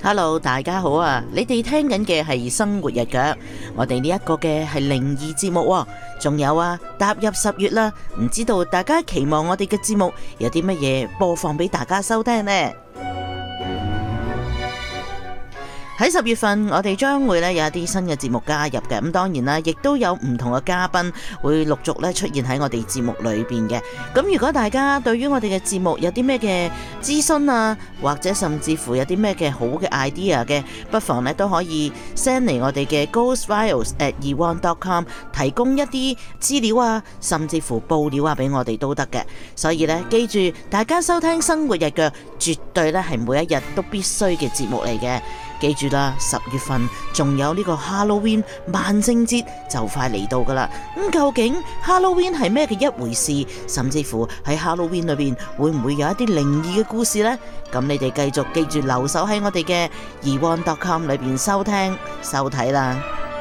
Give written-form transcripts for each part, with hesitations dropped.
Hello， 大家好啊！你哋聽緊嘅係生活日腳，我哋呢一個嘅係靈異節目喎。仲有啊，踏入10月啦，唔知道大家期望我哋嘅節目有啲乜嘢播放俾大家收聽呢？喺10月份，我哋將會咧有一啲新嘅節目加入嘅，咁當然啦，亦都有唔同嘅嘉賓會陸續咧出現喺我哋節目裏邊嘅。咁如果大家對於我哋嘅節目有啲咩嘅諮詢啊，或者甚至乎有啲咩嘅好嘅 idea 嘅，不妨咧都可以 send 嚟我哋嘅 ghostfiles@ewan.com 提供一啲資料啊，甚至乎報料啊俾我哋都得嘅。所以咧，記住大家收聽生活日腳，絕對咧係每一日都必須嘅節目嚟嘅。記住啦，10月份仲有呢個 Halloween 萬聖節就快嚟到噶啦。究竟 Halloween 係咩嘅一回事？甚至乎喺 Halloween 裏邊會唔會有一啲靈異嘅故事呢？咁你哋繼續記住留守喺我哋嘅 ewan.com 裏邊收聽收睇啦。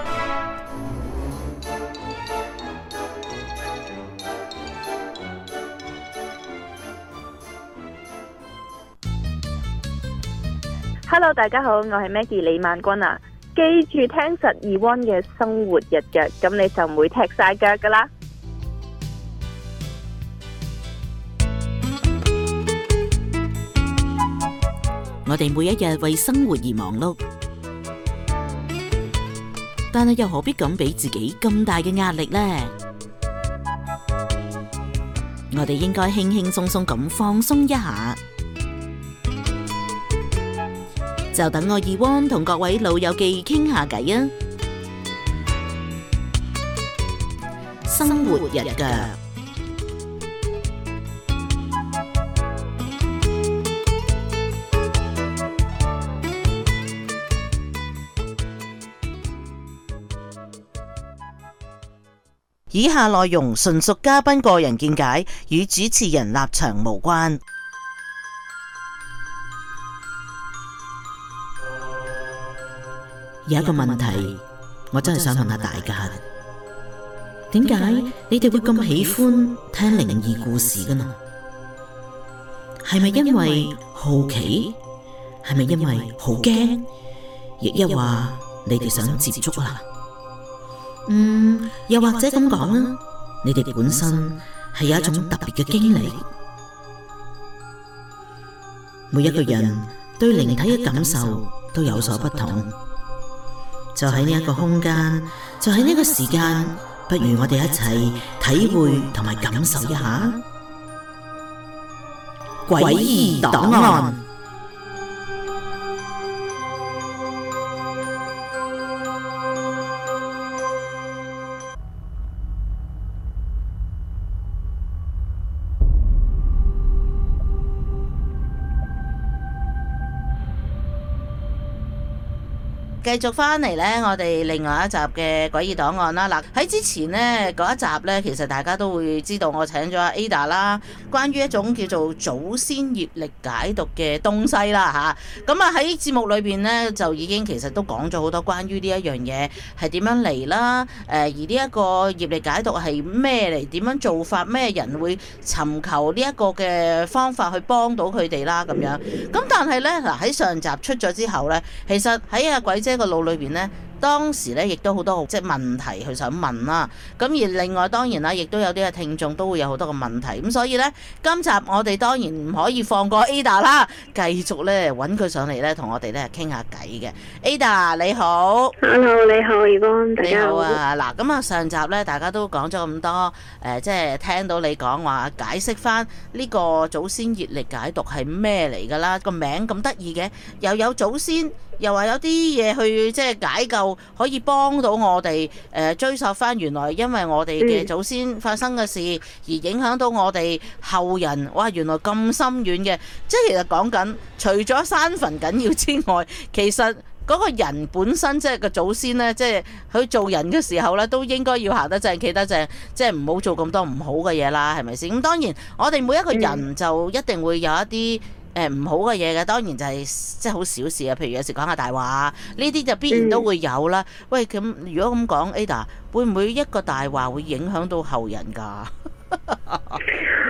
Hello， 大家好，我係 Maggie 李萬君啊！記住聽實Ewan嘅生活日腳，咁你就唔會踢晒腳噶啦。 我哋每一日為生活而忙碌，但係又何必咁俾自己咁大嘅壓力呢？我哋應該輕輕鬆鬆咁放鬆一下。就等我Ewan同各位老友記傾下偈啊！生活日腳，以下內容純屬嘉賓個人見解，與主持人立場無關。有一個問題，我真係想問下大家，點解你哋會咁喜歡聽靈異故事㗎呢？係咪因為好奇？係咪因為好驚？亦一話你哋想接觸啦？又或者咁講啦，你哋本身係有一種特別嘅經歷。每一個人對靈體嘅感受都有所不同。就喺呢一個空間，就喺呢個時間，不如我哋一齊體會同埋感受一下詭異檔案。繼續翻嚟呢，我哋另外一集嘅詭異檔案啦。嗱，喺之前呢嗰一集呢，其實大家都會知道我請咗阿 Ada 啦，關於一種叫做祖先業力解讀嘅東西啦嚇。咁啊喺節目裏邊呢，就已經其實都講咗好多關於呢一樣嘢係點樣嚟啦。而呢一個業力解讀係咩嚟？點樣做法？咩人會尋求呢一個嘅方法去幫到佢哋啦？咁樣。咁但係呢，嗱喺上集出咗之後呢，其實喺阿鬼姐個腦裏邊呢，當時呢亦都好多即係問題佢想問啦。咁而另外當然啦，亦都有啲嘅聽眾都會有好多嘅問題。咁所以呢，今集我哋當然唔可以放過 Ada 啦，繼續呢揾佢上嚟呢，同我哋呢傾下偈嘅。Ada 你好 ，Hello 你好Ewan，大家好。 你好啊，嗱咁啊上集呢，大家都講咗咁多即係聽到你講話解釋翻呢個祖先業力解讀係咩嚟㗎啦？個名咁得意嘅，又有祖先。又話有啲嘢去即係解救，可以幫到我哋追溯翻原來因為我哋嘅祖先發生嘅事而影響到我哋後人。哇！原來咁深遠嘅，即係其實講緊除咗山墳緊要之外，其實嗰個人本身即係個祖先呢，即係佢做人嘅時候呢，都應該要行得正企得正，即係唔好做咁多唔好嘅嘢啦，係咪先？咁當然我哋每一個人就一定會有一啲唔好嘅嘢嘅，當然就係即係好小事啊。譬如有時講下大話，呢啲就必然都會有啦。喂，咁如果咁講，Ada 會唔會一個大話會影響到後人㗎？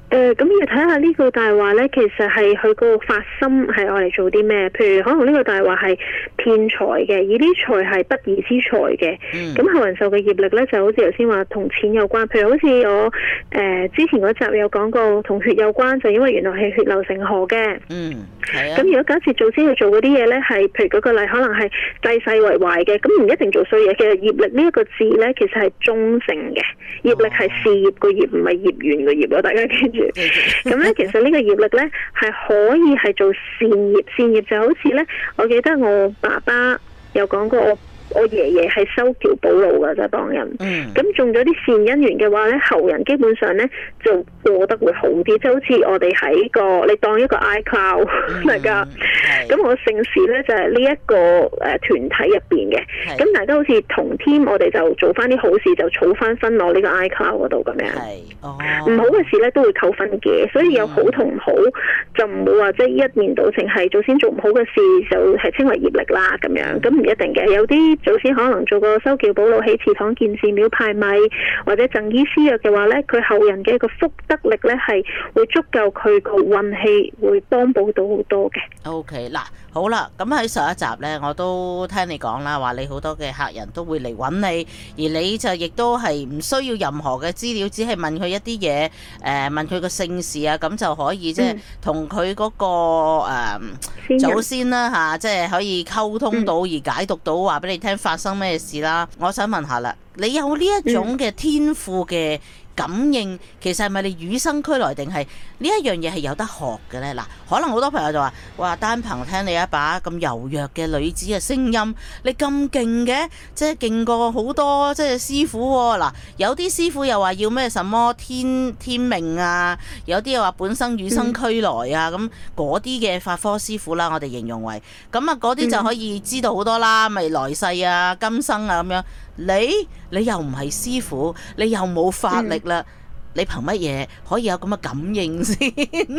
咁要睇下呢個大話咧，其實係佢個發心係愛嚟做啲咩？譬如可能呢個大話係騙財嘅，而啲財係不義之財嘅。咁後人受嘅業力咧，就好似頭先話同錢有關。譬如好似我之前嗰集有講過，同血有關，就因為原來係血流成河嘅。 係啊。 咁如果假設祖先去做嗰啲嘢咧，係譬如舉個例，可能係濟世為懷嘅，咁唔一定做衰嘢。其實業力呢一個字咧，其實係中性嘅，業力係事業個業，唔係業緣個業咯，大家記住。咁咧，其實呢個業力咧係可以係做善業，善業就好似咧，我記得我爸爸有講過我爺爺係修橋補路㗎，就幫人。咁種咗啲善因緣嘅話咧，後人基本上咧就過得會好啲，即係好似我哋喺個你當一個 iCloud 大家。咁我姓氏咧就係呢一個團體入邊嘅。咁大家好似同 team，我哋就做翻啲好事，就儲翻分落呢個 iCloud 嗰度咁樣。唔好嘅事咧都會扣分嘅，所以有好同唔好就唔會話即係一面倒，淨係祖先做唔好嘅事就係稱為業力啦咁樣。咁唔一定嘅，有啲祖先可能做個修橋補路、起祠堂、建寺廟、派米或者贈醫施藥嘅話咧，佢後人嘅一個福德力咧係會足夠佢個運氣會幫補到好多嘅。 OK， 嗱好啦，咁喺上一集咧，我都聽你講啦，話你好多嘅客人都會嚟揾你，而你就亦都係唔需要任何嘅資料，只係問佢一啲嘢，問佢個姓氏啊，咁就可以即係同佢嗰個祖先啦嚇，即係可以溝通到而解讀到話俾你聽發生咩事啦。我想問下啦，你有呢一種嘅天賦嘅感應，其實係咪你與生俱來，定係呢一樣嘢係有得學嘅呢？嗱，可能好多朋友就話：哇，單憑聽你一把咁柔弱嘅女子嘅聲音，你咁勁嘅，即係勁過好多即係師傅喎。嗱，有啲師傅又話要咩什麼天命啊，有啲又話本身與生俱來啊，咁嗰啲嘅法科師傅啦，我哋形容為咁啊，嗰啲就可以知道好多啦，咪來世啊、今生啊咁樣。你又唔係師傅，你又冇法力啦，你憑乜嘢可以有咁嘅感應先？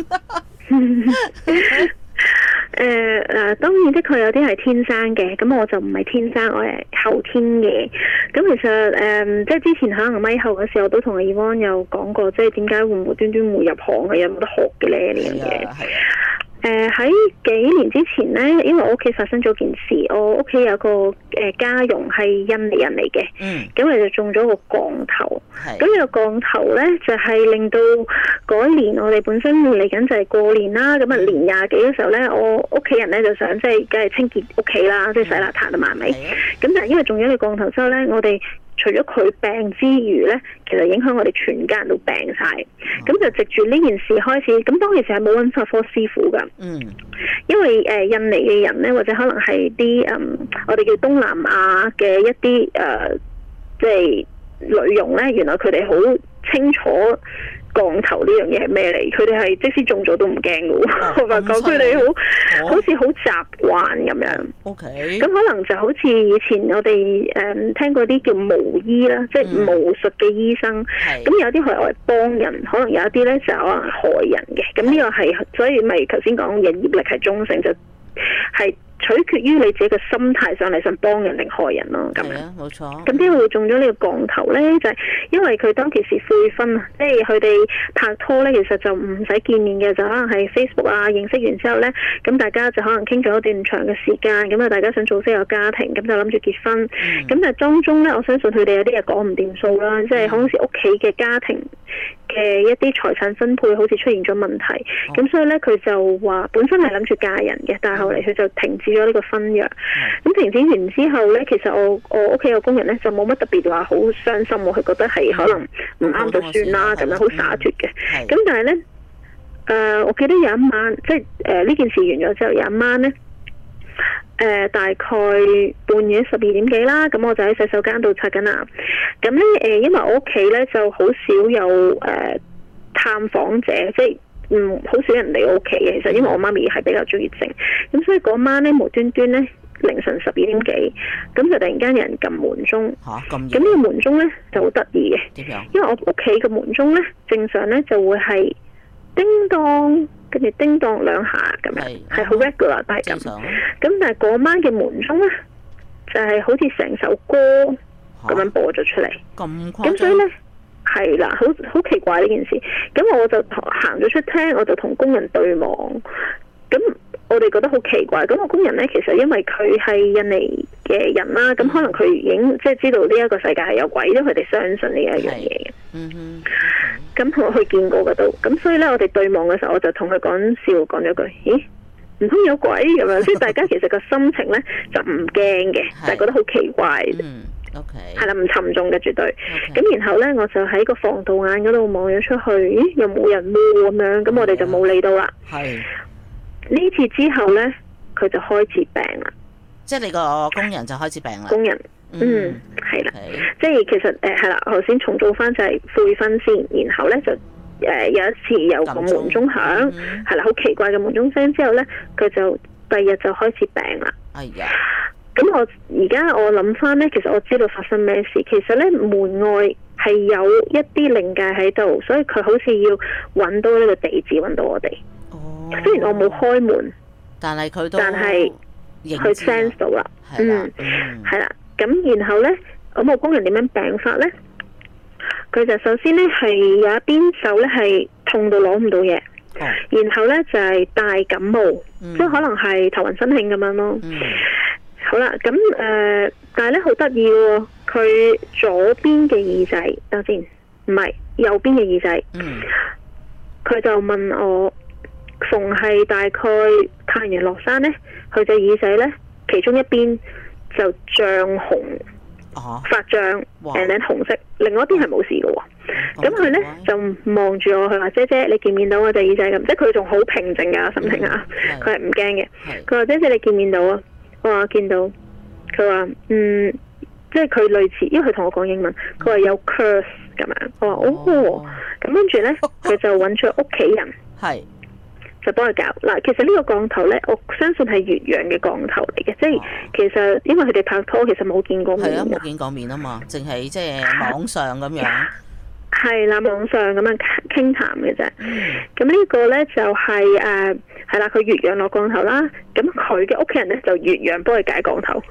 當然的確有啲係天生嘅，咁我就唔係天生，我係後天嘅。咁其實即係之前可能咪後嘅時候，我都同阿 Yvonne 有講過，即係點解會無端端會入行嘅，有冇得學嘅咧呢樣嘢？喺幾年之前呢，因為我屋企發生咗件事，我屋企有個家傭係印尼人嚟嘅，咁佢就中咗個降頭。咁呢個降頭呢，就係令到嗰一年我哋本身嚟緊就係過年啦，咁啊年廿幾嘅時候呢，我屋企人呢就想即係梗係清潔屋企啦，即係洗邋遢啊嘛，係咪？咁但係因為中咗個降頭之後呢，我哋除咗佢病之餘呢，其實影響我哋全家人都病晒。咁就藉住呢件事開始，咁當其時係冇揾法科師傅㗎。因為印尼嘅人呢，或者可能係啲我哋叫東南亞嘅一啲即係女傭呢，原來佢哋好清楚降頭呢樣嘢係咩嚟？佢哋係即使中咗都唔驚嘅喎，我發覺佢哋好似好習慣咁樣。OK，咁可能就好似以前我哋聽過啲叫巫醫啦，即係巫術嘅醫生。咁有啲係愛嚟幫人，可能有一啲咧就可能害人嘅。咁呢個係所以咪頭先講嘅業力係中性，就係取決於你自己嘅心態上嚟想幫人定害人咯，咁樣冇錯。咁點解會中咗呢個降頭呢？就係因為佢當其時悔婚啊，即係佢哋拍拖呢，其實就唔使見面嘅，就可能係 Facebook 啊認識完之後呢，咁大家就可能傾咗一段長嘅時間，咁啊大家想組織個家庭，咁就諗住結婚。咁但係當中呢，我相信佢哋有啲嘢講唔掂數啦，即係好似屋企嘅家庭嘅一啲財產分配好似出現咗問題，咁所以呢，佢就話本身係諗住嫁人嘅，但係後嚟佢就停止咗呢個婚約。咁停止完之後呢，其實我屋企個工人呢，就冇乜特別話好傷心，佢覺得係可能唔啱就算啦，咁樣好灑脫嘅。咁但係呢，我記得有一晚，即係呢件事完咗之後，有一晚呢，大概半夜12點幾啦，咁我就喺洗手間度刷緊牙。咁呢，因為我屋企呢就好少有探訪者，即係好少人嚟我屋企嘅。其實因為我媽咪係比較中意靜，咁所以嗰晚呢，無端端呢，凌晨12點幾，咁就突然間有人撳門鐘。咁呢個門鐘呢就好得意嘅，因為我屋企嘅門鐘呢，正常呢就會係叮當，跟住叮當兩下咁樣，係好 regular 都係咁。咁但係嗰晚嘅門鐘呢，就係好似成首歌咁樣播咗出嚟。咁所以呢， 係啦，好奇怪呢件事。咁我就行咗出廳，我就同工人對望。咁我哋覺得好奇怪。咁個工人呢，其實因為佢係印尼嘅人啦，咁可能佢已經即係知道呢一個世界係有鬼，因為佢哋相信呢一樣嘢嘅。咁我去見過嗰度，咁所以呢，我哋對望嘅時候，我就同佢講笑，講咗句：咦，唔通有鬼咁樣？即係大家其實個心情呢，就唔驚嘅，但係覺得好奇怪。係啦，唔沉重嘅絕對。咁然後呢，我就喺個防盜眼嗰度望咗出去，咦，又冇人喎咁樣，咁我哋就冇理到啦。呢次之後呢，佢就開始病啦。即係你個工人就開始病啦。工人，係啦，即係其實係啦，頭先重做翻就係悔婚先，然後呢，就有一次有個門鐘響，係啦，好奇怪嘅門鐘聲之後呢，佢就第二日就開始病啦。咁我而家我諗翻呢，其實我知道發生咩事。其實呢，門外係有一啲靈界喺度，所以佢好似要揾到呢個地址，揾到我哋。雖然我冇開門，但係佢 sense 到啦。係啦。咁然後呢，咁我工人點樣病法呢？佢就首先呢係有一邊手呢係痛到攞唔到嘢，然後呢就係大感冒，即係可能係頭暈身㷫咁樣咯。好啦，咁但係咧好得意喎，佢左邊嘅耳仔，等先，唔係右邊嘅耳仔，佢就問我，逢係大概太陽落山咧，佢隻耳仔咧，其中一邊就脹紅，發脹，然後紅色，另外一邊係冇事嘅喎。咁佢咧就望住我，佢話：姐姐，你見唔見到我隻耳仔咁？即係佢仲好平靜㗎，心情啊，佢係唔驚嘅。佢話：姐姐，你見唔見到啊？我話見到，佢話即係佢類似，因為佢同我講英文，佢話有 curse 咁樣。我話哦，咁跟住咧，佢就揾咗屋企人，就幫佢搞嗱。其實呢個降頭咧，我相信係越洋嘅降頭嚟嘅，即係其實因為佢哋拍拖，其實冇見過面，冇見過面啊嘛，淨係即係網上咁樣。係啦，網上咁樣傾談嘅啫。咁呢個咧就係係啦，佢越洋落降頭啦。咁佢嘅屋企人咧就越洋幫佢解降頭。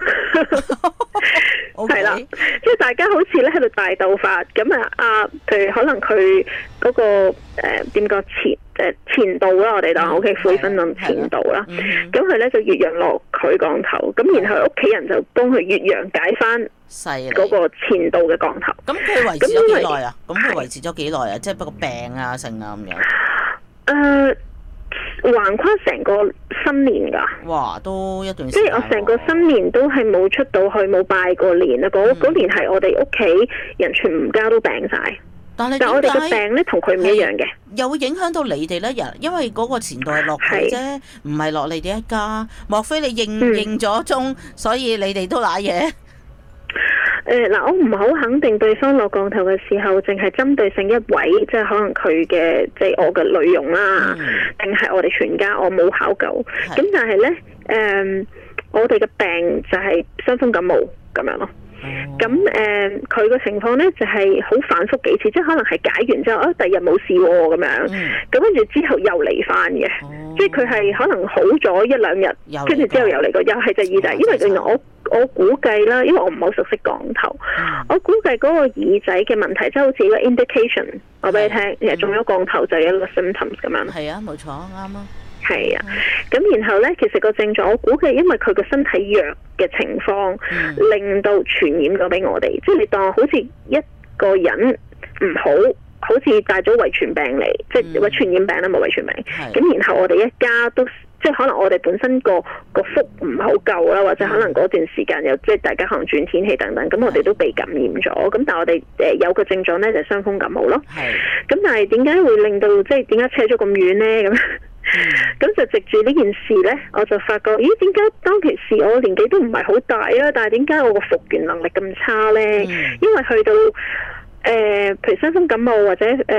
係啦，即係大家好似咧喺度大鬥法。咁譬如可能佢嗰個點講前度啦，我哋當 OK 悔婚論前度啦。咁佢咧就越洋落佢降頭，咁然後屋企人就幫佢越洋解翻嗰個前度嘅降頭。咁佢維持咗幾耐啊？咁佢維持咗幾耐啊？即係不過病啊，成啊咁樣。橫跨成個新年㗎。哇，都一段時間。即係我成個新年都係冇出到去，冇拜過年啊！嗰年係我哋屋企人全家都病晒。但係我哋嘅病咧同佢唔一樣嘅，又會影響到你哋咧。因為嗰個前度係落佢啫，唔係落你哋一家。莫非你認咗蹤，所以你哋都瀨嘢？嗱，我唔係好肯定對方落降頭嘅時候，淨係針對性一位，即係可能佢嘅即係我嘅女傭啦，定係我哋全家，我冇考究。咁但係咧，我哋嘅病就係傷風感冒咁樣咯。咁佢個情況咧就係好反覆幾次，即係可能係解完之後，第二日冇事喎咁樣，咁跟住之後又嚟翻嘅，即係佢係可能好咗一兩日，跟住之後又嚟過，又係隻耳仔，因為原來我估計啦，因為我唔係好熟悉降頭，我估計嗰個耳仔嘅問題，即係好似個 indication， 我俾你聽，其實中咗降頭就有一個 symptoms 咁樣。係啊，冇錯，啱啊。係啊，咁然後咧，其實個症狀我估計因為佢個身體弱嘅情況，令到傳染咗俾我哋。即係你當好似一個人唔好似帶咗遺傳病嚟，即係傳染病啦，冇遺傳病。咁然後我哋一家都即係可能我哋本身個福唔係好夠啦，或者可能嗰段時間又即係大家可能轉天氣等等，咁我哋都被感染咗。咁但係我哋有個症狀咧就係傷風感冒咯。咁但係點解會令到即係點解扯咗咁遠咧？咁就藉住呢件事呢，我就發覺，咦？點解當其時我年紀都唔係好大啊？但係點解我個復原能力咁差呢？因為去到譬如傷風感冒或者即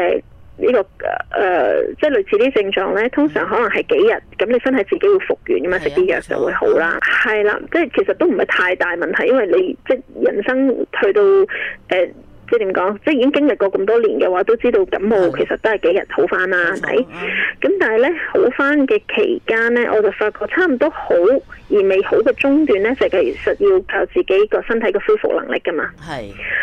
係類似啲症狀呢，通常可能係幾日，咁你身體自己會復原噶嘛，食啲藥就會好啦。係啦，即係其實都唔係太大問題，因為你即係人生去到即係點講？即係已經經歷過咁多年嘅話，都知道感冒其實都係幾日好翻啦，係咪？咁但係咧好翻嘅期間咧，我就發覺差唔多好而未好嘅中段咧，就其實要靠自己個身體嘅恢復能力噶嘛。係。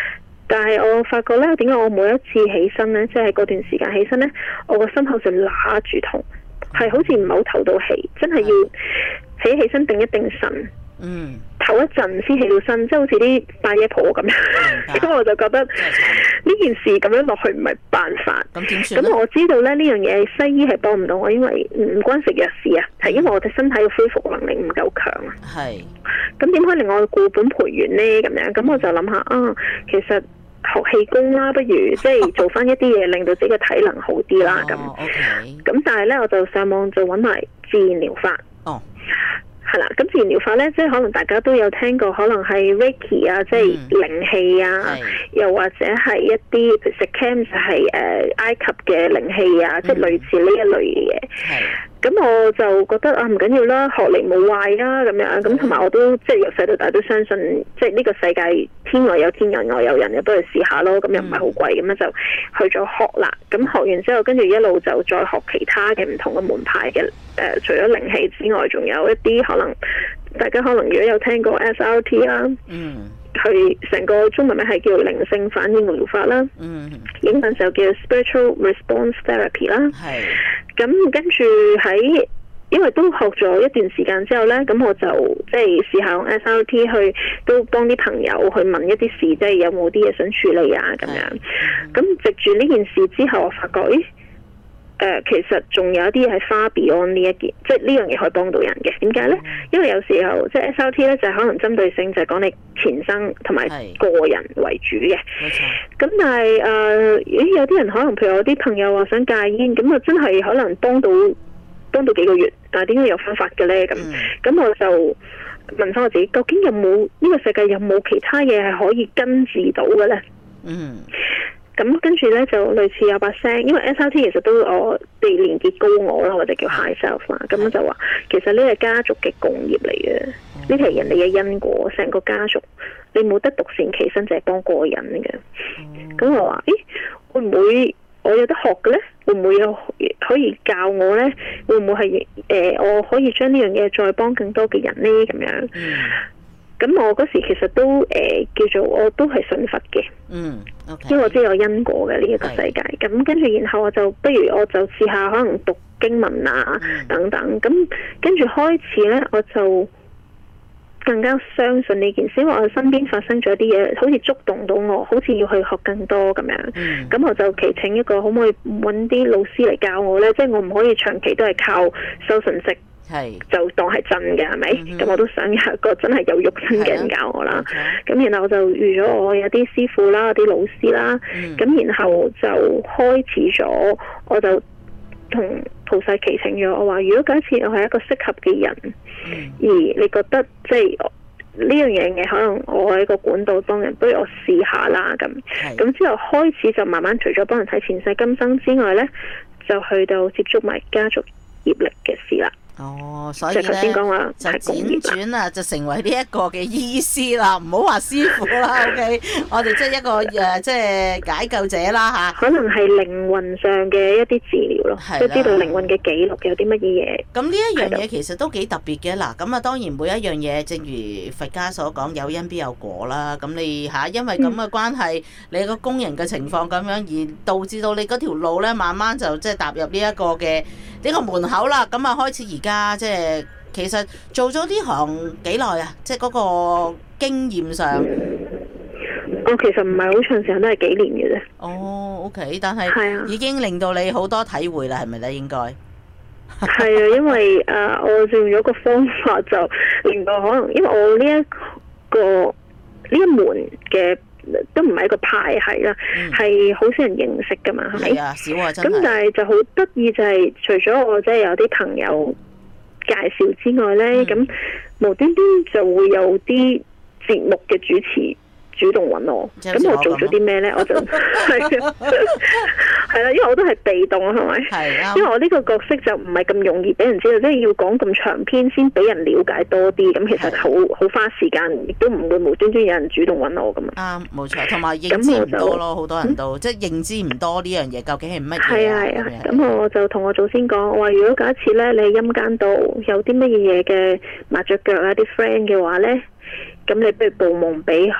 但係我發覺咧，點解我每一次起身咧，即係嗰段時間起身咧，我個心口就揦住痛，係好似唔係好唞到氣，真係要起身定一定神。唞一陣先起到身，即係好似啲八爺婆咁樣。咁我就覺得呢件事咁樣落去唔係辦法。 咁點算？ 咁我知道咧呢樣嘢西醫係幫唔到我，因為唔關食藥事啊，係因為我哋身體嘅恢復能力唔夠強啊。 係。 咁點可以令我固本培元呢？咁樣咁我就諗下啊，其實學氣功啦，不如即係做翻一啲嘢，令到自己嘅體能好啲啦。咁咁但係咧，我就上網就揾埋自然療法。哦。係啦，咁自然療法咧，即係可能大家都有聽過，可能係 Reiki 啊，即係靈氣啊，又或者係一啲譬如 Sikkim 就係埃及嘅靈氣啊，即係類似呢一類嘅嘢。咁我就覺得啊，唔緊要啦，學嚟冇壞啊，咁樣咁同埋我都即係由細到大都相信，即係呢個世界天外有天，人外有人，又不如試下咯。咁又唔係好貴，咁樣就去咗學啦。咁學完之後，跟住一路就再學其他嘅唔同嘅門派嘅除咗靈氣之外，仲有一啲可能大家可能如果有聽過 SRT 啦。佢成個中文名係叫靈性反應療法啦，英文就叫 Spiritual Response Therapy 啦。咁跟住因為都學咗一段時間之後呢，咁我就即係試下用 SRT 去都幫啲朋友去問一啲事，即係有冇啲嘢想處理啊咁樣。咁藉住呢件事之後，我發覺其實仲有一啲嘢係far beyond呢一件，即係呢樣嘢可以幫到人嘅。點解呢？因為有時候即係 SRT 咧，就係可能針對性就係講你前生同埋個人為主嘅。咁但係有啲人可能譬如我啲朋友話想戒煙，咁啊真係可能幫到幾個月，但係點解有方法嘅呢？咁我就問翻我自己，究竟有冇呢個世界有冇其他嘢係可以根治到嘅呢？咁跟住咧就類似有把聲，因為 SRT 其實都我哋連結高我啦，或者叫 high self 啦，咁就話其實呢係家族嘅共業嚟嘅，呢係人哋嘅因果，成個家族你冇得獨善其身，就係幫個人嘅。咁我話，會唔會我有得學嘅咧？會唔會可以教我咧？會唔會係我可以將呢樣嘢再幫更多嘅人咧？咁樣。咁我嗰時其實都叫做我都係信佛嘅，因為我知有因果嘅呢一個世界。咁跟住然後我就不如我就試下可能讀經文啊等等。咁跟住開始咧，我就更加相信呢件事，因為我身邊發生咗啲嘢，好似觸動到我，好似要去學更多咁樣。咁我就祈請一個可唔可以揾啲老師嚟教我咧？即係我唔可以長期都係靠收信息。就當係真嘅，係咪？咁我都想有一個真係有肉身嘅人教我啦。咁然後我就預咗我有啲師傅啦，有啲老師啦。咁然後就開始咗，我就同菩薩祈請咗，我話如果假設我係一個適合嘅人，而你覺得即係呢樣嘢嘅，可能我喺個管道幫人，不如我試下啦。咁之後開始就慢慢除咗幫人睇前世今生之外呢，就去到接觸埋家族業力嘅事啦。 所以咧就輾轉啊，就成為呢一個嘅醫師啦，唔好話師傅啦，OK，我哋即係一個即係解救者啦嚇。可能係靈魂上嘅一啲治療咯，即係知道靈魂嘅記錄有啲乜嘢嘢。咁呢一樣嘢其實都幾特別嘅嗱。咁啊，當然每一樣嘢，正如佛家所講，有因必有果啦。咁你因為咁嘅關係，你個工人嘅情況咁樣，而導致到你嗰條路咧，慢慢就即係踏入呢一個嘅呢個門口啦。咁啊，開始而家即係其實做咗呢行幾耐啊？即係嗰個經驗上， 我其實唔係好長時間，都係幾年嘅啫。 OK， 但係已經令到你好多體會啦，係咪咧？應該係啊，因為我用咗個方法就令到可能，因為我呢一門嘅都唔係一個派系啦，係好少人認識噶嘛，係咪？係啊，少啊，真係。咁但係就好得意就係，除咗我即係有啲朋友介紹之外咧，咁無端端就會有啲節目嘅主持主動揾我，咁我做咗啲咩咧？我就係啦，因為我都係被動啊，係咪？係啊。因為我呢個角色就唔係咁容易俾人知道，即係要講咁長篇先俾人了解多啲。咁其實好花時間，亦都唔會無端端有人主動揾我咁啊。啱，冇錯。同埋認知唔多咯，好多人都即係認知唔多呢樣嘢，究竟係乜嘢？係啊係啊。咁我就同我祖先講，我話如果假設咧你喺陰間度有啲乜嘢嘅麻雀腳啊啲 friend 嘅話咧，咁你不如報夢俾佢。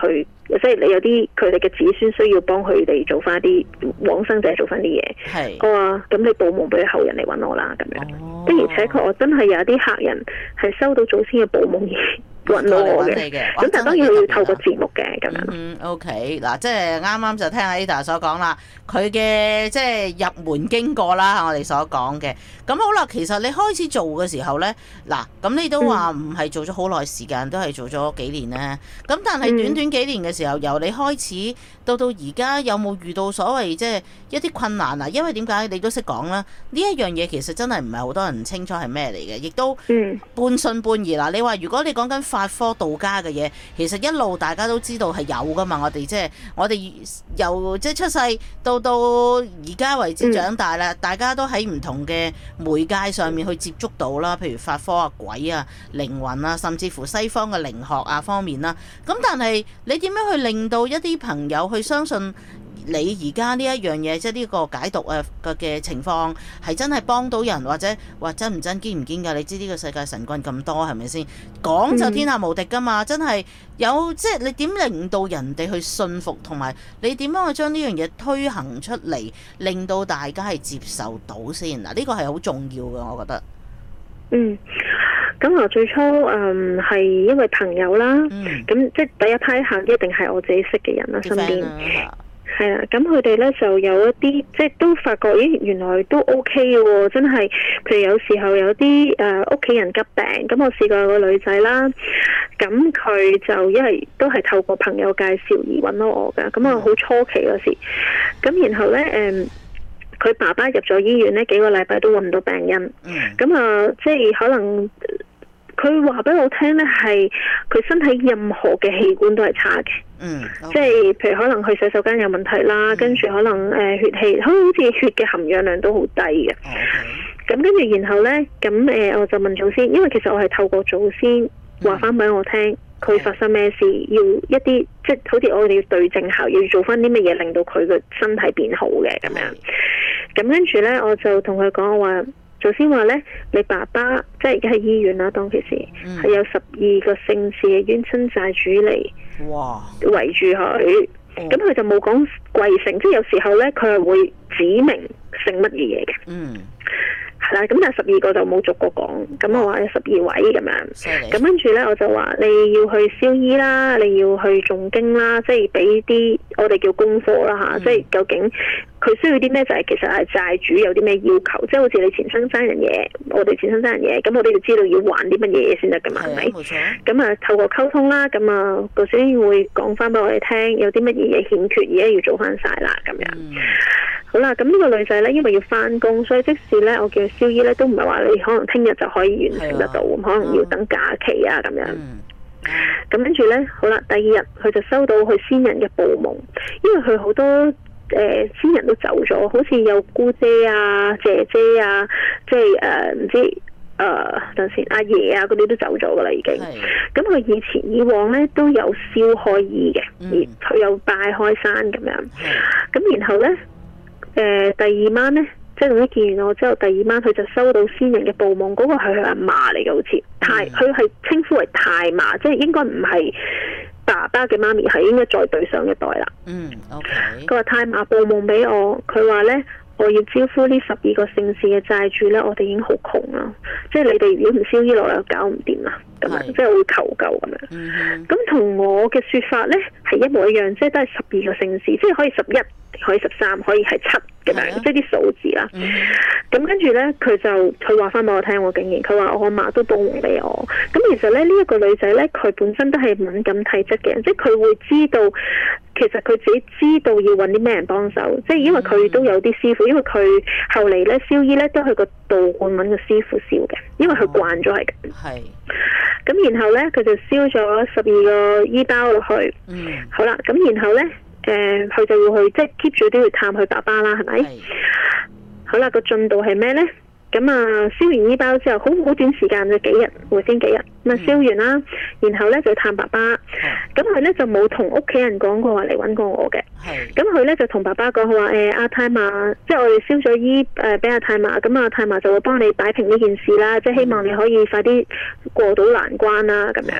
即係你有啲佢哋嘅子孫需要幫佢哋做翻啲往生者做翻啲嘢。 係。 我話咁你報夢俾後人嚟揾我啦，咁樣。的而且確我真係有啲客人係收到祖先嘅報夢而揾到我嘅。咁但係當然佢要透過節目嘅咁樣。 OK 嗱，即係啱啱就聽阿 Ada 所講啦，佢嘅即係入門經過啦，我哋所講嘅。咁好啦，其實你開始做嘅時候咧，嗱，咁你都話唔係做咗好耐時間，都係做咗幾年咧。咁但係短短幾年嘅時候，由你開始到而家，有冇遇到所謂即係一啲困難啊？因為點解你都識講啦？呢一樣嘢其實真係唔係好多人清楚係咩嚟嘅，亦都半信半疑啦。你話如果你講緊法科道家嘅嘢，其實一路大家都知道係有噶嘛。我哋由即係出世到而家為止長大啦，大家都喺唔同嘅媒介上面去接觸到啦，譬如法科啊、鬼啊、靈魂啊，甚至乎西方嘅靈學啊方面啦。咁但係你點樣去令到一啲朋友去相信你而家呢一樣嘢，即係呢個解讀嘅情況係真係幫到人，或者話真唔真堅唔堅㗎？你知呢個世界神棍咁多，係咪先？講就天下無敵㗎嘛，真係有即係你點令到人哋去信服，同埋你點樣去將呢樣嘢推行出嚟，令到大家係接受到先嗱？呢個係好重要嘅，我覺得。 咁我最初係因為朋友啦，咁即係第一批客一定係我自己識嘅人啦，身邊。係啊，咁佢哋咧就有一啲即係都發覺，咦原來都 OK 嘅喎，真係。譬如有時候有啲屋企人急病，咁我試過有個女仔啦，咁佢就因為都係透過朋友介紹而揾到我㗎，咁我好初期嗰時，咁然後咧佢爸爸入咗醫院呢幾個禮拜都揾唔到病因，咁即係可能佢話俾我聽呢係佢身體任何嘅器官都係差嘅，即係譬如可能去洗手間有問題啦，跟住可能血氣好似血嘅含氧量都好低嘅，咁跟住然後呢，咁我就問祖先，因為其實我係透過祖先話翻俾我聽。佢發生咩事？要一啲即係好似我哋要對症下藥，要做翻啲乜嘢令到佢嘅身體變好嘅咁樣。咁跟住呢，我就同佢講，我話祖先話呢，你爸爸即係而家喺醫院啦，當其時係有12個姓氏嘅冤親債主嚟圍住佢。咁佢就冇講貴姓，即係有時候呢，佢係會指明姓乜嘢嘅。係啦，咁但係12個就冇逐個講，咁我話有12位咁樣，咁跟住呢，我就話你要去燒衣啦，你要去誦經啦，即係俾啲我哋叫功課啦吓，即係究竟佢需要啲咩，就係其實係債主有啲咩要求，即係好似你前生爭人嘢，我哋前生爭人嘢，咁我哋要知道要還啲乜嘢嘢先得噶嘛，係咪？咁啊透過溝通啦，咁啊個先會講翻俾我哋聽，有啲乜嘢嘢欠缺，而家要做翻晒啦咁樣。好啦，咁呢個女仔呢，因為要翻工，所以即使呢我叫佢燒衣呢，都唔係話你可能聽日就可以完成得到，可能要等假期啊咁樣。咁跟住呢，好啦，第2日佢就收到佢先人嘅報夢，因為佢好多先人都走咗，好似有姑姐啊、姐姐啊，即係唔知等先阿爺啊嗰啲都走咗噶啦已經。咁佢以往呢都有燒開衣嘅，而佢有拜開山咁樣。咁然後呢。第2晚呢，即係總之見完我之後，第2晚佢就收到先人嘅報夢，嗰個係佢阿嫲嚟嘅，好似佢係稱呼為太嫲，即係應該唔係爸爸嘅媽咪，係應該再對上一代啦。佢話太嫲報夢俾我，佢話呢，我要招呼呢12個姓氏嘅債主呢，我哋已經好窮啦，即係你哋如果唔燒衣落嚟，搞唔掂啦，咁樣即係會求救咁樣。咁同我嘅說法呢，係一模一樣，即係都係12個姓氏，即係可以11。可以13，可以係7咁樣，即係啲數字啦。咁跟住呢，佢話翻俾我聽，我竟然佢話我阿嫲都報夢俾我。咁其實咧呢一個女仔呢，佢本身都係敏感體質嘅人，即係佢會知道，其實佢自己知道要揾啲咩人幫手。即係因為佢都有啲師傅，因為佢後嚟呢燒衣呢，都去個道觀揾個師傅燒嘅，因為佢慣咗係咁。咁然後呢，佢就燒咗12個衣包落去。好啦，咁然後呢。佢就會去即係 keep 住都要探佢爸爸啦，係咪？好啦，個進度係咩呢？咁啊，燒完衣包之後，好短時間就幾日，會先幾日。咁啊，燒完啦，然後呢就探爸爸。咁佢呢就冇同屋企人講過話嚟揾過我嘅。咁佢呢就同爸爸講話阿太嫲，即係我哋燒咗衣俾阿太嫲，咁阿太嫲就會幫你擺平呢件事啦，即係希望你可以快啲過到難關啦，咁樣。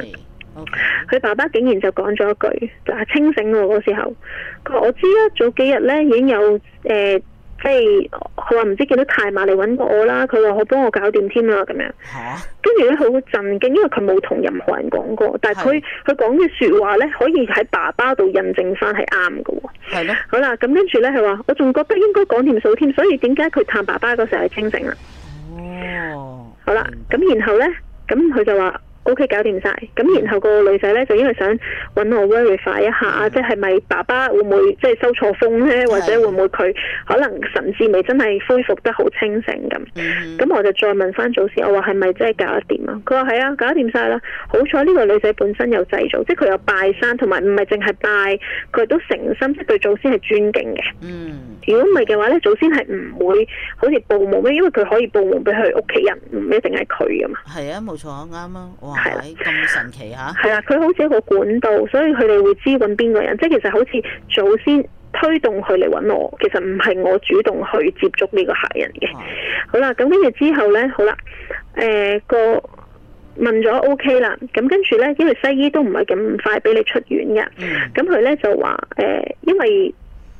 佢爸爸竟然就講咗一句，嗱，清醒喎嗰時候，佢話我知啦，早幾日咧已經有即係佢話唔知見到太嫲嚟揾過我啦，佢話我幫我搞掂添啦咁樣。跟住咧佢好震驚，因為佢冇同任何人講過，但係佢講嘅説話咧，可以喺爸爸度印證翻係啱嘅喎。係咯。好啦，咁跟住咧佢話，我仲覺得應該講掂數添，所以點解佢探爸爸嗰時候係清醒啦？哦。好啦，咁然後咧，咁佢就話OK 搞掂晒，咁然後個女仔咧就因為想揾我 verify 一下，即係咪爸爸會唔會即係收錯風咧，或者會唔會佢可能神志未真係恢復得好清醒咁？咁我就再問翻祖先，我話係咪真係搞得掂啊？佢話係啊，搞掂晒啦。好彩呢個女仔本身有祭祖，即係佢有拜山，同埋唔係淨係拜，佢都誠心即係對祖先係尊敬嘅。如果唔係嘅話咧，祖先係唔會好似報夢咩，因為佢可以報夢俾佢屋企人，唔一定係佢噶嘛。係啊，冇錯，啱啊。哇，咁神奇嚇！係啊，佢好似一個管道，所以佢哋會知揾邊個人。即係其實好似祖先推動佢嚟揾我，其實唔係我主動去接觸呢個客人嘅。好啦，咁跟住之後咧，好啦，個問咗 OK 啦，咁跟住咧，因為西醫都唔係咁快俾你出院嘅，咁佢咧就話因為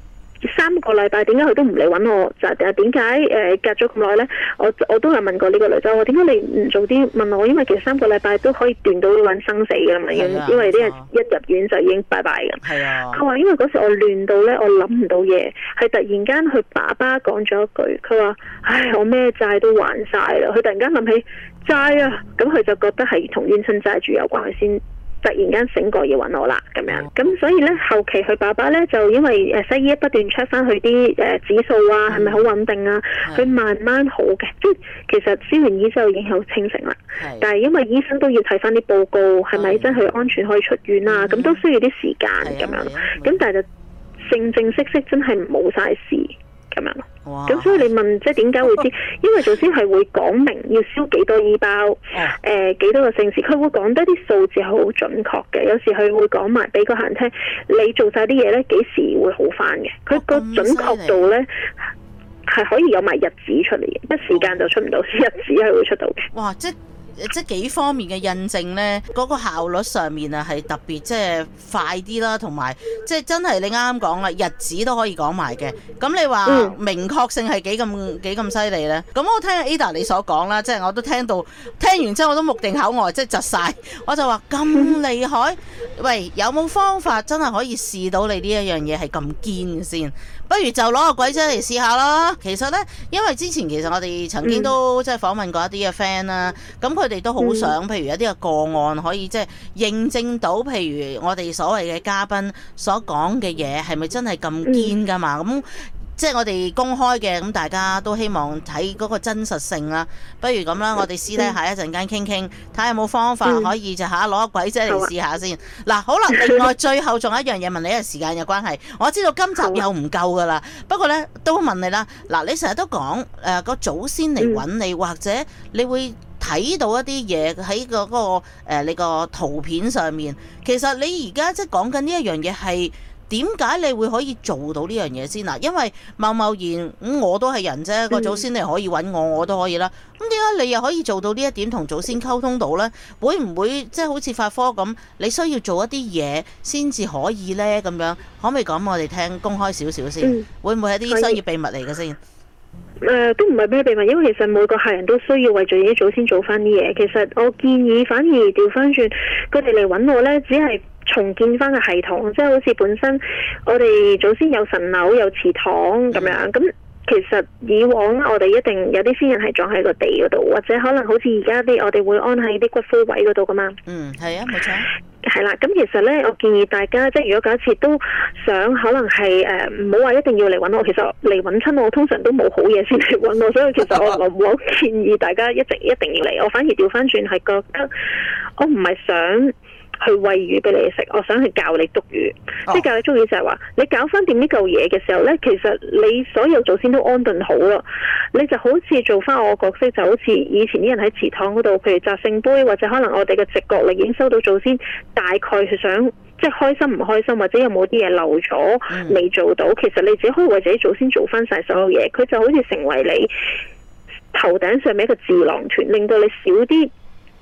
3個禮拜點解佢都唔嚟揾我？就係點解隔咗咁耐咧？我都有問過呢個女仔，我點解你唔早啲問我？因為其實3個禮拜都可以斷到揾生死㗎嘛，因為啲人一入院就已經拜拜㗎。係啊。佢話因為嗰時我亂到咧，我諗唔到嘢，係突然間佢爸爸講咗一句，佢話：唉，我咩債都還晒啦。佢突然間諗起債啊，咁佢就覺得係同冤親債主有關，佢先突然間醒過要揾我啦，咁樣，咁所以咧後期佢爸爸咧就因為西醫不斷 check 翻佢啲指數啊，係咪好穩定啊？佢慢慢好嘅，即係其實燒完醫之後已經好清醒啦。但係因為醫生都要睇翻啲報告，係咪真係安全可以出院啊？咁都需要啲時間咁樣，咁但係就正式真係冇晒事咁樣咯。咁所以你問即係點解會知？因為祖先係會講明要燒幾多衣包，幾多個聖事，佢會講得啲數字係好準確嘅。有時佢會講埋俾個客人聽，你做晒啲嘢咧，幾時會好翻嘅？佢個準確度咧係可以有埋日子出嚟嘅，一時間就出唔到，日子係會出到嘅。哇！ 即係幾方面嘅印證呢，嗰個效率上面啊係特別即係快啲啦，同埋即係真係你啱啱講啦，日子都可以講埋嘅。咁你話明確性係幾咁犀利呢？咁我聽 Ada 你所講啦，即係我都聽完之後我都目定口呆，即係窒晒。我就話咁厲害，喂，有冇方法真係可以試到你呢一樣嘢係咁堅先？不如就攞個鬼仔嚟試下啦。其實呢，因為之前其實我哋曾經都即係訪問過一啲嘅 friend 啦，咁佢哋都好想，譬如一啲嘅個案可以即係認證到，譬如我哋所謂嘅嘉賓所講嘅嘢係咪真係咁堅㗎嘛？咁即係我哋公開嘅，咁大家都希望睇嗰個真實性啦。不如咁啦，我哋私底下一陣間傾傾，睇下有冇方法可以就攞個鬼仔嚟試下先。嗱，好啦，另外最後仲有一樣嘢問你，因為時間有關係，我知道今集又唔夠噶啦。不過呢，都問你啦。嗱，你成日都講個祖先嚟揾你，或者你會睇到一啲嘢喺嗰個你個圖片上面。其實你而家即係講緊呢一樣嘢係。點解你會可以做到呢樣嘢先嗱？因為貿然我都係人啫，個祖先你可以揾我都可以啦。咁點解你又可以做到呢一點同祖先溝通到呢？會唔會即係好似法科咁，你需要做一啲嘢先至可以呢？咁樣可唔可以講我哋聽公開少少先？會唔會係啲商業秘密嚟嘅先？ 都唔係咩秘密，因為其實每個客人都需要為自己祖先做翻啲嘢。其實我建議反而調翻轉，佢哋嚟揾我呢，只係重建翻個系統，即係好似本身我哋祖先有神樓有祠堂咁樣。咁其實以往我哋一定有啲先人係葬喺個地嗰度，或者可能好似而家啲我哋會安喺啲骨灰位嗰度噶嘛。 係啊，冇錯。 係啦，咁其實咧，我建議大家，即係如果假設都想，可能係唔好話一定要嚟揾我。其實嚟揾親我，通常都冇好嘢先嚟揾我，所以其實我唔好建議大家一定要嚟。我反而調翻轉係覺得，我唔係想去餵魚俾你食，我想去教你捉魚。即係教你捉魚就係話，你搞翻掂呢嚿嘢嘅時候呢，其實你所有祖先都安頓好啦，你就好似做翻我個角色，就好似以前啲人喺祠堂嗰度，譬如擲聖杯，或者可能我哋嘅直覺力已經收到祖先大概係想即係開心唔開心，或者有冇啲嘢漏咗未做到，其實你自己可以為自己祖先做翻晒所有嘢，佢就好似成為你頭頂上面一個智囊團，令到你少啲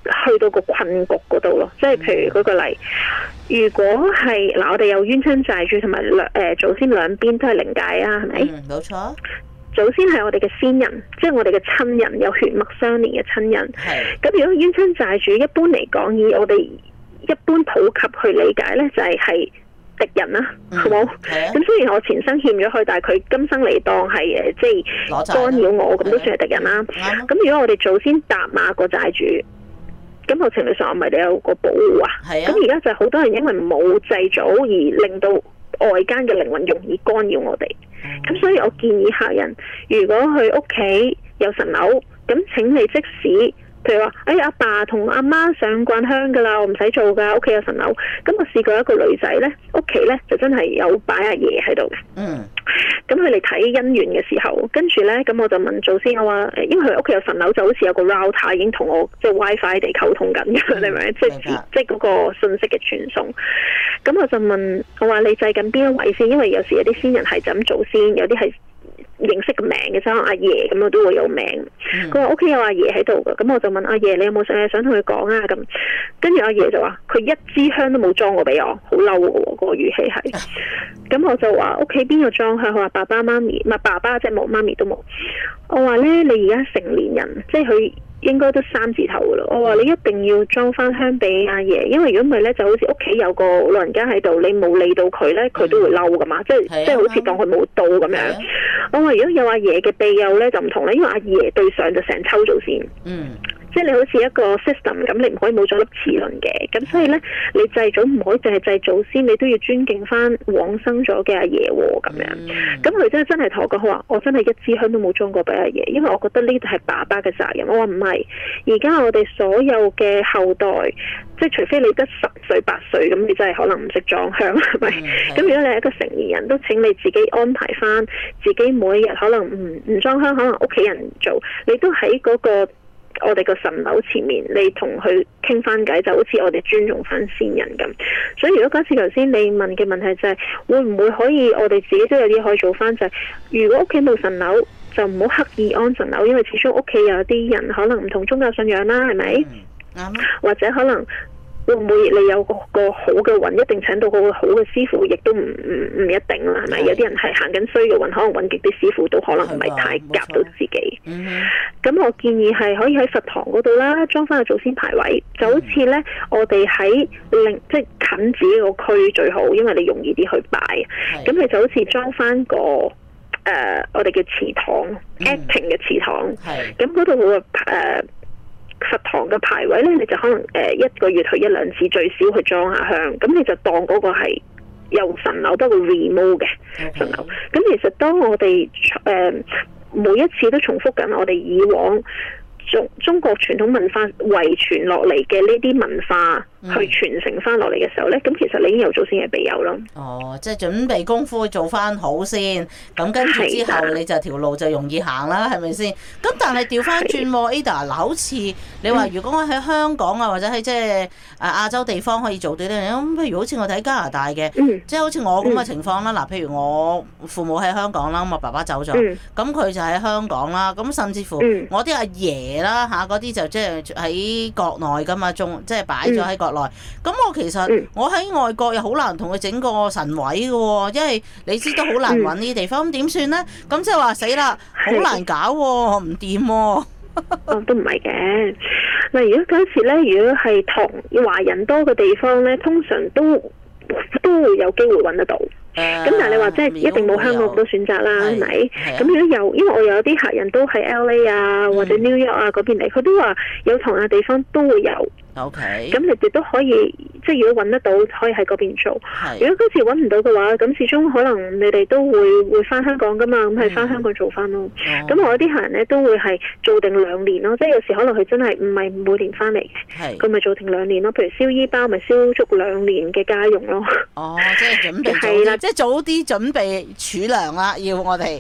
去到個困局嗰度咯。即係譬如舉個例，如果係嗱，我哋有冤親債主同埋祖先兩邊都係靈界啊，係咪？ 冇錯。 祖先係我哋嘅先人，即係我哋嘅親人，有血脈相連嘅親人。咁如果冤親債主，一般嚟講，以我哋一般普及去理解呢，就係敵人啦，好冇？咁雖然我前生欠咗佢，但係佢今生嚟當係即係干擾我，咁都算係敵人啦。咁如果我哋祖先搭馬個債主，咁某程度上我咪哋有個保護啊。咁而家就係好多人因為冇祭祖而令到外間嘅靈魂容易干擾我哋。咁所以我建議客人，如果佢屋企有神樓，咁請你即使譬如話，阿爸同阿媽上慣香噶啦，我唔使做噶，屋企有神樓。咁我試過一個女仔呢，屋企呢就真係有擺阿爺喺度嘅。咁佢嚟睇姻緣嘅時候，跟住呢，咁我就問祖先，我話因為佢屋企有神樓，就好似有個 router 已經同我即係 WiFi 地溝通緊嘅，你明唔明？即係嗰個信息嘅傳送。咁我就問我話你祭緊邊一位先？因為有時有啲先人係就咁祖先，有啲係認識個名嘅，即係阿爺咁，我都會有名。佢話屋企有阿爺喺度嘅，咁我就問阿爺，你有冇想同佢講啊？咁跟住阿爺就話佢一支香都冇裝過俾我，好嬲嘅喎，個語氣係。咁我就話屋企邊個裝香？佢話爸爸媽咪，唔係爸爸即係冇，媽咪都冇。我話呢，你而家成年人，即係佢應該都3字頭嘅咯。我話你一定要裝翻香俾阿爺，因為如果唔係呢，就好似屋企有個老人家喺度，你冇理到佢呢，佢都會嬲噶嘛，即係好似當佢冇到咁樣。我話如果有阿爺嘅庇佑呢，就唔同啦，因為阿爺對上就成抽祖先。即係你好似一個 system 咁，你唔可以冇咗粒齒輪嘅。咁所以呢，你祭祖唔可以淨係祭祖先，你都要尊敬翻往生咗嘅阿爺喎。咁樣，咁佢真係同我講，佢話我真係一支香都冇裝過俾阿爺，因為我覺得呢度係爸爸嘅責任。我話唔係，而家我哋所有嘅後代，即係除非你得10歲8歲，咁你真係可能唔識裝香，係咪？咁如果你係一個成年人，都請你自己安排翻自己每一日可能唔裝香，可能屋企人做，你都喺嗰個我哋個神樓前面，你同佢傾翻偈，就好似我哋尊重翻先人咁。所以如果假設頭先你問嘅問題就係會唔會可以我哋自己都有啲可以做翻，就係如果屋企冇神樓，就唔好刻意安神樓，因為始終屋企有啲人可能唔同宗教信仰啦，係咪？或者可能會唔會你有個好嘅運，一定請到個好嘅師傅，亦都唔一定啦，係咪？有啲人係行緊衰嘅運，可能揾極啲師傅都可能唔係太夾到自己。咁我建議係可以喺佛堂嗰度啦，裝翻個祖先牌位，就好似呢，我哋喺即係近自己個區最好，因為你容易啲去拜。咁你就好似裝翻個我哋嘅祠堂，acting 嘅祠堂。咁嗰度會佛堂嘅牌位呢，你就可能1個月去1、2次，最少去裝下香。咁你就當嗰個係有神樓，不過 remove 嘅神樓。咁其實當我哋每一次都重複緊我哋以往中國傳統文化遺傳落嚟嘅呢啲文化去傳承翻落嚟嘅時候呢，咁其實你已經有祖先嘅庇佑咯。 即係準備功夫做翻好先，咁跟住之後你就條路就容易行啦，係咪先？咁但係調翻轉，Ada 嗱，好似你話如果我喺香港啊，或者喺即係亞洲地方可以做到呢樣嘢，咁譬如好似我睇加拿大嘅，即係好似我咁嘅情況啦。嗱，譬如我父母喺香港啦，咁我爸爸走咗，咁佢就喺香港啦。咁甚至乎我啲阿爺啦嚇，嗰啲就即係喺國內噶嘛，即係擺咗喺國內。咁我其實我喺外國又好難同佢整個神位嘅喎，因為你知都好難揾呢啲地方，咁點算呢？咁即係話死啦，好難搞喎，唔掂喎。 都唔係嘅。嗱，如果假設呢，如果係同華人多嘅地方呢，通常都會有機會揾得到。咁但係你話即係一定冇香港咁多選擇啦，係咪？咁如果有，因為我有啲客人都喺 LA 啊或者 New York 啊嗰邊嚟，佢都話有同樣地方都會有。 OK。 咁你哋都可以，即係如果揾得到，可以喺嗰邊做。如果嗰次揾唔到嘅話，咁始終可能你哋都會翻香港噶嘛，咁係翻香港做翻咯。咁我有啲客人咧都會係做定2年咯，即係有時可能佢真係唔係每年翻嚟嘅，佢咪做定2年咯。譬如燒衣包咪燒足2年嘅家用咯。 即係準備係啦，即係早啲準備儲糧啦，要我哋。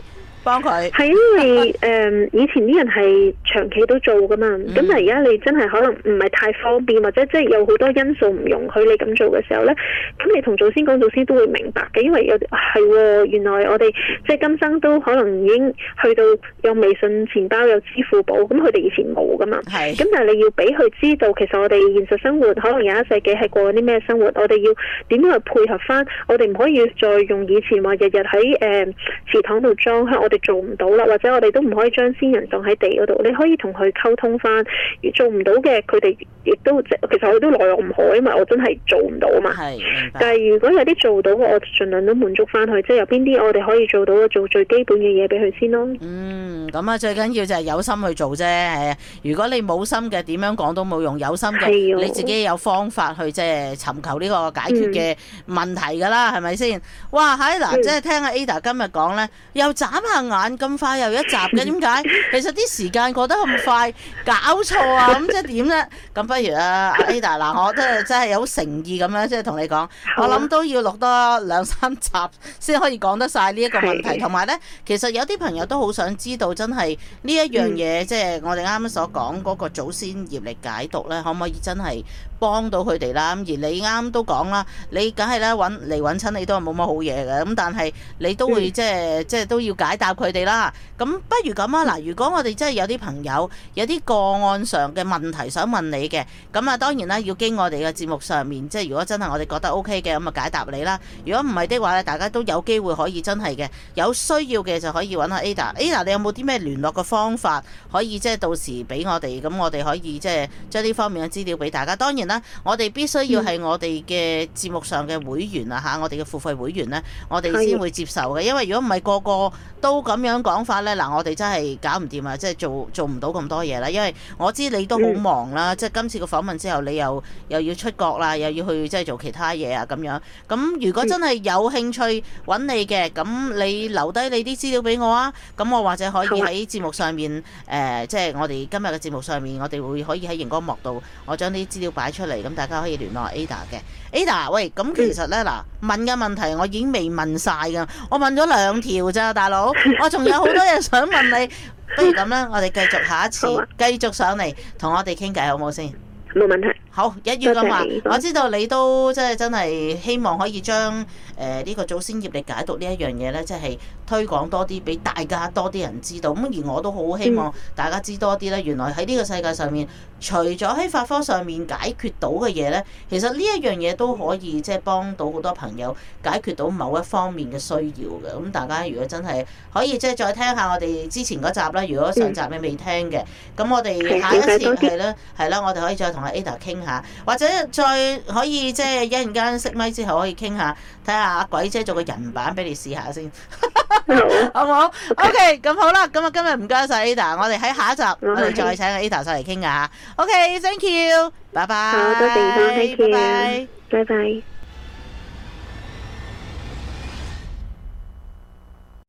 幫佢？ 係因為以前啲人係長期都做噶嘛，咁但係而家你真係可能唔係太方便，或者即係有好多因素唔容許你咁做嘅時候咧，咁你同祖先講，祖先都會明白嘅，因為有係原來我哋即係今生都可能已經去到有微信錢包有支付寶，咁佢哋以前冇噶嘛，咁但係你要俾佢知道，其實我哋現實生活可能21世紀係過緊啲咩生活，我哋要點樣去配合翻，我哋唔可以再用以前話日日喺祠堂度裝香，我哋做唔到啦，或者我哋都唔可以將先人葬喺地嗰度，你可以同佢溝通翻，做唔到嘅佢哋亦都其實我都奈我唔何，因為我真係做唔到啊嘛。但係如果有啲做到嘅，我盡量都滿足翻佢，即係有邊啲我哋可以做到嘅，做最基本嘅嘢俾佢先咯。 咁啊最緊要就係有心去做啫。係啊，如果你冇心嘅，點樣講都冇用。有心嘅，你自己有方法去即係尋求呢個解決嘅問題㗎啦，係咪先？哇，嗱，即係聽阿 Ada 今日講咧，又眨下眼咁快又一集嘅，點解？其實啲時間過得咁快，搞錯啊！咁即係點咧？咁不如啊 Ada 嗱，我都係真係有誠意咁樣即係同你講，我諗都要錄多2-3集先可以講得晒呢一個問題。同埋咧，其實有啲朋友都好想知道，真係呢一樣嘢，即係我哋啱啱所講嗰個祖先業力解讀咧，可唔可以真係幫到佢哋啦？而你啱都講啦，你梗係啦揾親你都係冇乜好嘢嘅，咁但係你都會即係都要解答佢哋啦。咁不如咁啊，嗱，如果我哋真係有啲朋友有啲個案上嘅問題想問你嘅，咁啊當然啦，要經我哋嘅節目上面，即係如果真係我哋覺得 OK 嘅，咁啊解答你啦。如果唔係的話咧，大家都有機會可以真係嘅，有需要嘅就可以揾下 Ada。Ada， 你有冇啲咩聯絡嘅方法可以即係到時俾我哋？咁我哋可以即係將呢方面嘅資料俾大家。當然啦，我哋必須要係我哋嘅節目上嘅會員啊嚇，我哋嘅付費會員呢，我哋先會接受嘅。因為如果唔係個個都咁樣講法呢，嗱，我哋真係搞唔掂啊！即係做唔到咁多嘢啦。因為我知你都好忙啦，即係今次個訪問之後，你又要出國啦，又要去即係做其他嘢啊咁樣。咁如果真係有興趣揾你嘅，咁你留低你啲資料俾我啊。咁我或者可以喺節目上面即係我哋今日嘅節目上面，我哋會可以喺熒光幕度，我將啲資料擺出嚟，咁大家可以聯絡 Ada 嘅。Ada， 喂，咁其實呢，嗱，問嘅問題我已經未問晒㗎，我問咗2條咋，大佬，我仲有好多嘢想問你。不如咁啦，我哋繼續下一次，繼續上嚟同我哋傾偈，好唔好先？ 冇問題。 好，一於咁話，我知道你都即係真係希望可以將呢個祖先業力解讀呢一樣嘢呢，即係推廣多啲俾大家多啲人知道。咁而我都好希望大家知多啲呢。原來喺呢個世界上面，除咗喺法科上面解決到嘅嘢呢，其實呢一樣嘢都可以即係幫到好多朋友解決到某一方面嘅需要嘅。咁大家如果真係可以即係再聽下我哋之前嗰集啦，如果上集你未聽嘅，咁我哋下一次係啦，我哋可以再同阿 Ada 傾下，或者再可以即係一陣間熄咪之後可以傾下，睇下阿鬼姐做個人版俾你試下先，好唔好？OK， 咁好啦，咁啊今日唔該晒 Ada， 我哋喺下一集我哋再請 Ada 上嚟傾下。OK，thank you，拜拜。 好多謝，thank you， 拜拜。 拜拜。